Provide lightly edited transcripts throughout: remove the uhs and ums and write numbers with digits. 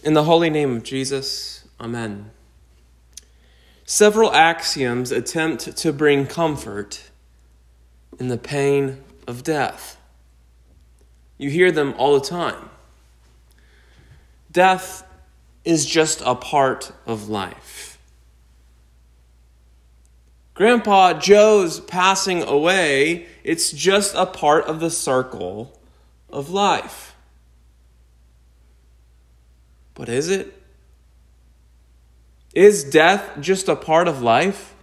In the holy name of Jesus, amen. Several axioms attempt to bring comfort in the pain of death. You hear them all the time. Death is just a part of life. Grandpa Joe's passing away, it's just a part of the circle of life. But is it? Is death just a part of life?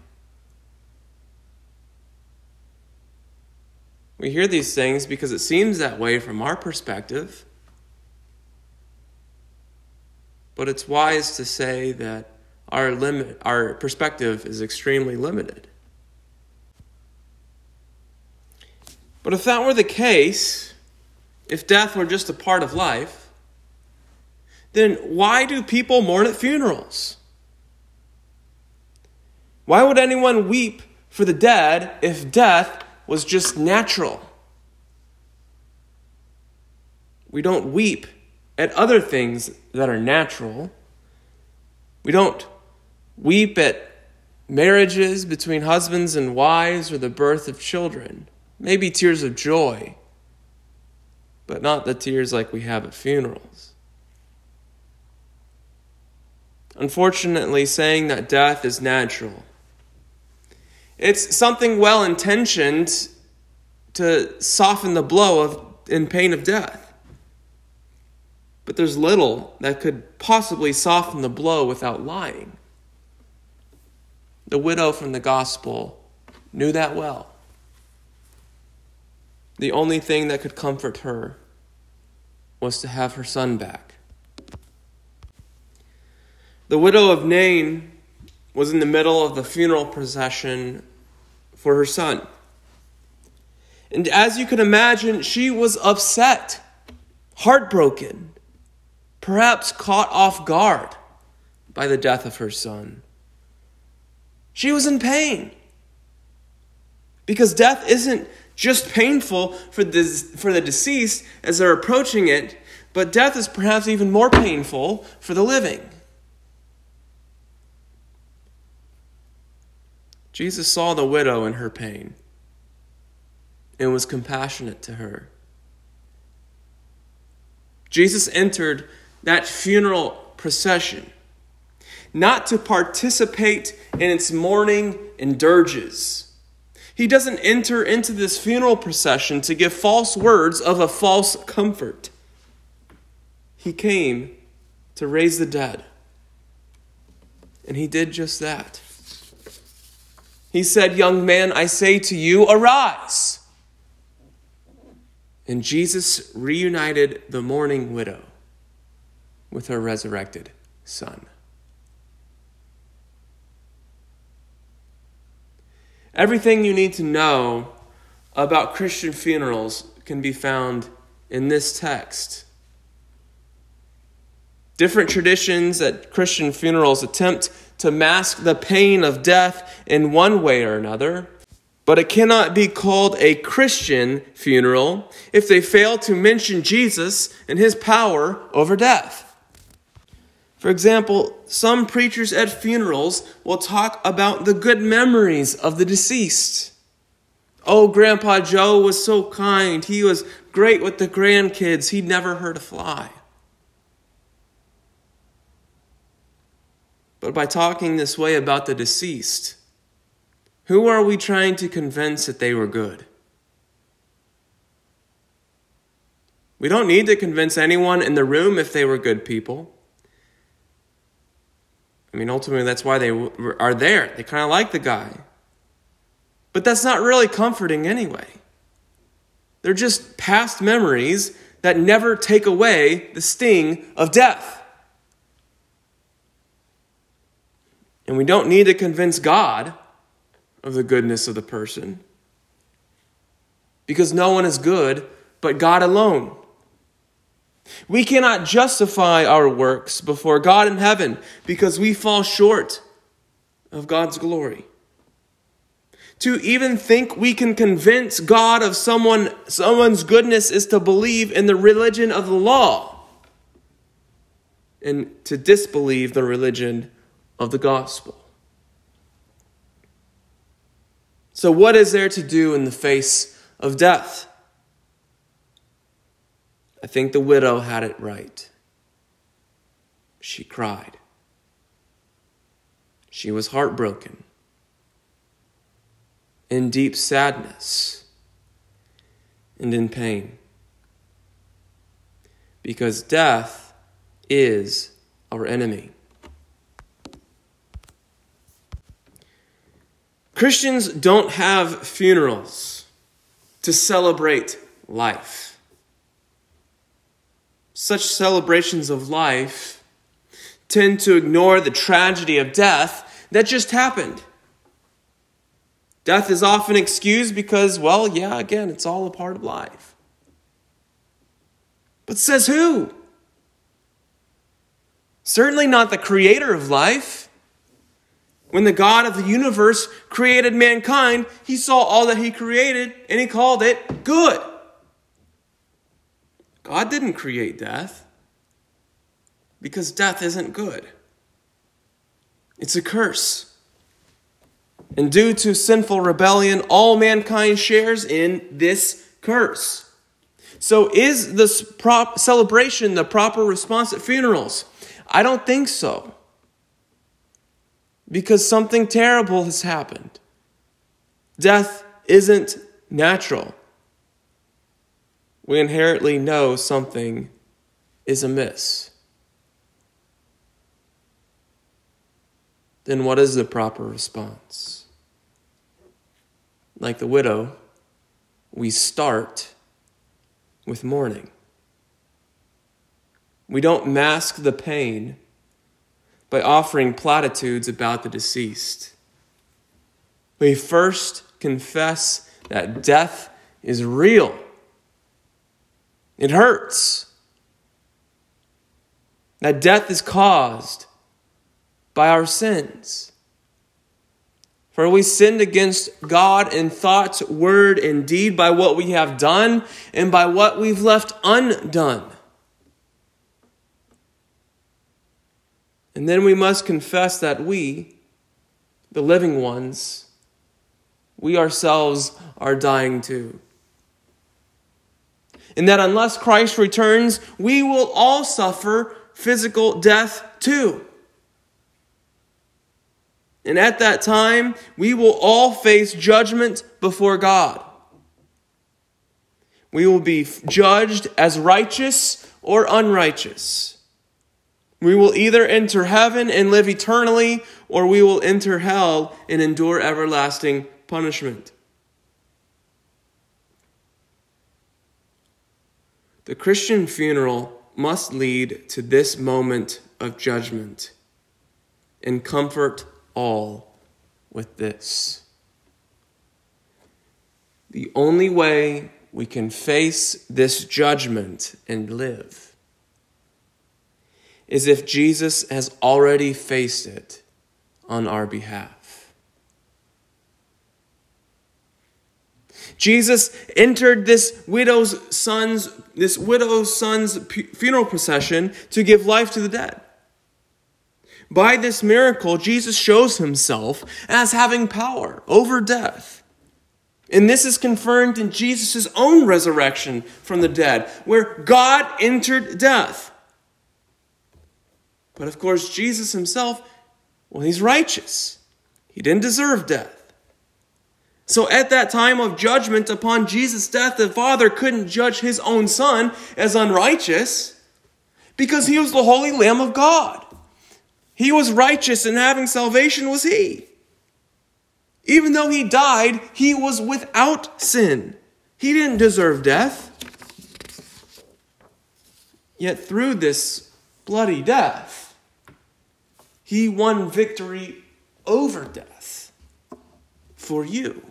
We hear these things because it seems that way from our perspective. But it's wise to say that our perspective is extremely limited. But if that were the case, if death were just a part of life, then why do people mourn at funerals? Why would anyone weep for the dead if death was just natural? We don't weep at other things that are natural. We don't weep at marriages between husbands and wives or the birth of children. Maybe tears of joy, but not the tears like we have at funerals. Unfortunately, saying that death is natural, it's something well-intentioned to soften the blow and pain of death. But there's little that could possibly soften the blow without lying. The widow from the gospel knew that well. The only thing that could comfort her was to have her son back. The widow of Nain was in the middle of the funeral procession for her son. And as you can imagine, she was upset, heartbroken, perhaps caught off guard by the death of her son. She was in pain. Because death isn't just painful for the deceased as they're approaching it, but death is perhaps even more painful for the living. Jesus saw the widow in her pain and was compassionate to her. Jesus entered that funeral procession not to participate in its mourning and dirges. He doesn't enter into this funeral procession to give false words of a false comfort. He came to raise the dead. And he did just that. He said, "Young man, I say to you, arise." And Jesus reunited the mourning widow with her resurrected son. Everything you need to know about Christian funerals can be found in this text. Different traditions at Christian funerals attempt to mask the pain of death in one way or another, but it cannot be called a Christian funeral if they fail to mention Jesus and his power over death. For example, some preachers at funerals will talk about the good memories of the deceased. Oh, Grandpa Joe was so kind. He was great with the grandkids. He'd never hurt a fly. But by talking this way about the deceased, who are we trying to convince that they were good? We don't need to convince anyone in the room if they were good people. I mean, ultimately, that's why they are there. They kind of like the guy. But that's not really comforting anyway. They're just past memories that never take away the sting of death. And we don't need to convince God of the goodness of the person, because no one is good but God alone. We cannot justify our works before God in heaven because we fall short of God's glory. To even think we can convince God of someone's goodness is to believe in the religion of the law. and to disbelieve the religion of the gospel. So what is there to do in the face of death? I think the widow had it right. She cried. She was heartbroken, in deep sadness and in pain, because death is our enemy. Christians don't have funerals to celebrate life. Such celebrations of life tend to ignore the tragedy of death that just happened. Death is often excused because, again, it's all a part of life. But says who? Certainly not the creator of life. When the God of the universe created mankind, he saw all that he created and he called it good. God didn't create death because death isn't good. It's a curse. And due to sinful rebellion, all mankind shares in this curse. So is this celebration the proper response at funerals? I don't think so. Because something terrible has happened. Death isn't natural. We inherently know something is amiss. Then what is the proper response? Like the widow, we start with mourning. We don't mask the pain by offering platitudes about the deceased. We first confess that death is real. It hurts. That death is caused by our sins. For we sinned against God in thought, word, and deed by what we have done and by what we've left undone. And then we must confess that we, the living ones, we ourselves are dying too. And that unless Christ returns, we will all suffer physical death too. And at that time, we will all face judgment before God. We will be judged as righteous or unrighteous. We will either enter heaven and live eternally, or we will enter hell and endure everlasting punishment. The Christian funeral must lead to this moment of judgment and comfort all with this. The only way we can face this judgment and live is if Jesus has already faced it on our behalf. Jesus entered this widow's son's funeral procession to give life to the dead. By this miracle, Jesus shows himself as having power over death. And this is confirmed in Jesus' own resurrection from the dead, where God entered death. But of course, Jesus himself, he's righteous. He didn't deserve death. So at that time of judgment upon Jesus' death, the Father couldn't judge his own Son as unrighteous because he was the Holy Lamb of God. He was righteous, and having salvation was he. Even though he died, he was without sin. He didn't deserve death. Yet through this bloody death, he won victory over death for you.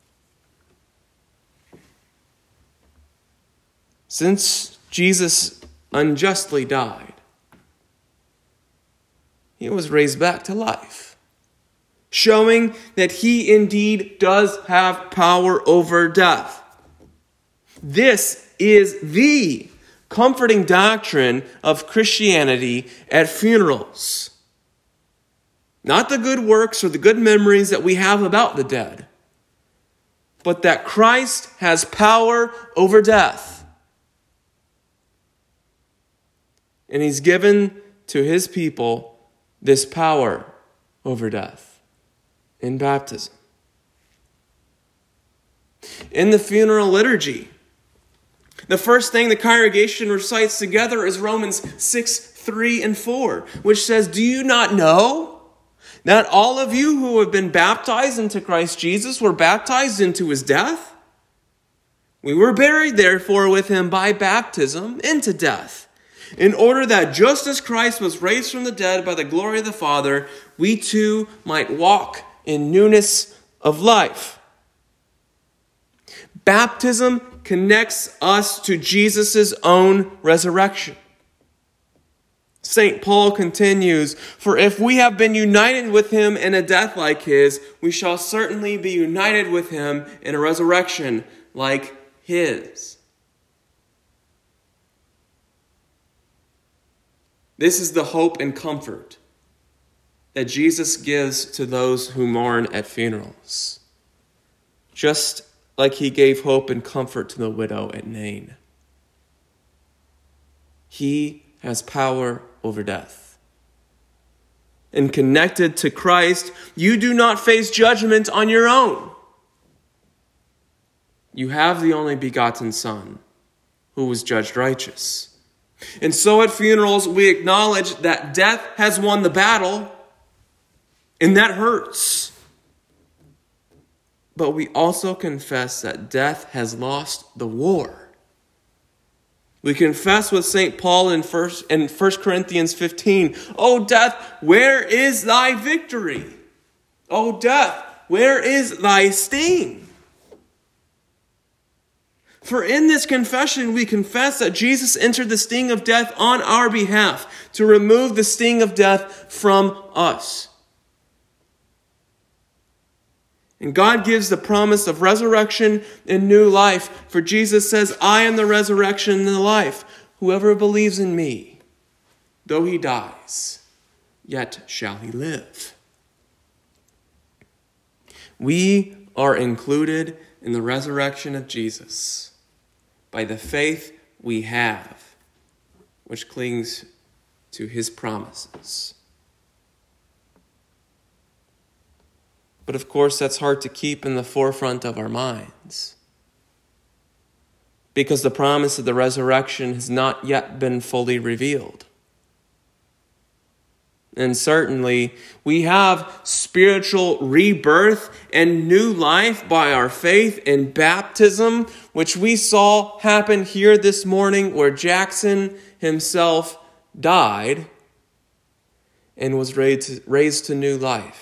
Since Jesus unjustly died, he was raised back to life, showing that he indeed does have power over death. This is the comforting doctrine of Christianity at funerals. Not the good works or the good memories that we have about the dead, but that Christ has power over death. And he's given to his people this power over death in baptism. In the funeral liturgy, the first thing the congregation recites together is Romans 6, 3, and 4, which says, "Do you not know that all of you who have been baptized into Christ Jesus were baptized into his death? We were buried, therefore, with him by baptism into death, in order that just as Christ was raised from the dead by the glory of the Father, we too might walk in newness of life." Baptism connects us to Jesus' own resurrection. St. Paul continues, "For if we have been united with him in a death like his, we shall certainly be united with him in a resurrection like his." This is the hope and comfort that Jesus gives to those who mourn at funerals, just like he gave hope and comfort to the widow at Nain. He has power over death. And connected to Christ, you do not face judgment on your own. You have the only begotten Son, who was judged righteous. And so at funerals, we acknowledge that death has won the battle, and that hurts. But we also confess that death has lost the war. We confess with St. Paul in 1 Corinthians 15, "O death, where is thy victory? O death, where is thy sting?" For in this confession, we confess that Jesus entered the sting of death on our behalf to remove the sting of death from us. And God gives the promise of resurrection and new life. For Jesus says, "I am the resurrection and the life. Whoever believes in me, though he dies, yet shall he live." We are included in the resurrection of Jesus by the faith we have, which clings to his promises. But of course, that's hard to keep in the forefront of our minds, because the promise of the resurrection has not yet been fully revealed. And certainly, we have spiritual rebirth and new life by our faith in baptism, which we saw happen here this morning, where Jackson himself died and was raised to new life.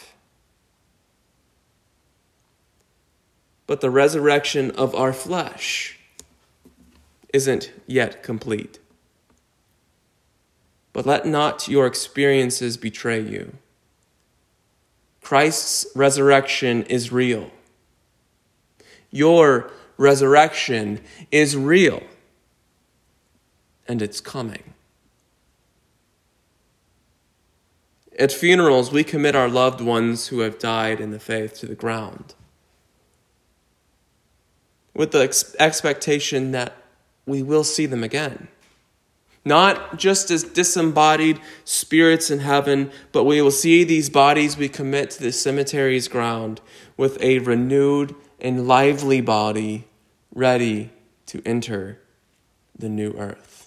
But the resurrection of our flesh isn't yet complete. But let not your experiences betray you. Christ's resurrection is real. Your resurrection is real. And it's coming. At funerals, we commit our loved ones who have died in the faith to the ground, with the expectation that we will see them again. Not just as disembodied spirits in heaven, but we will see these bodies we commit to the cemetery's ground with a renewed and lively body ready to enter the new earth.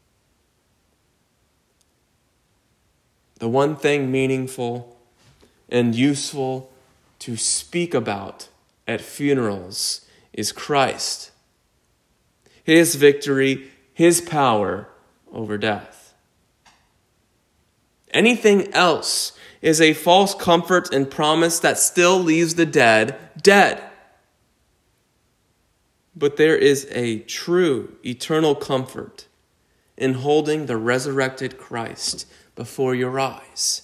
The one thing meaningful and useful to speak about at funerals is Christ, his victory, his power over death. Anything else is a false comfort and promise that still leaves the dead dead. But there is a true eternal comfort in holding the resurrected Christ before your eyes.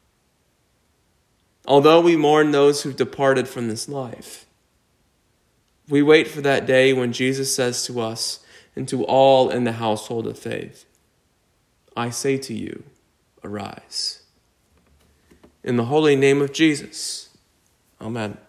Although we mourn those who've departed from this life, we wait for that day when Jesus says to us, and to all in the household of faith. I say to you, arise. In the holy name of Jesus, amen.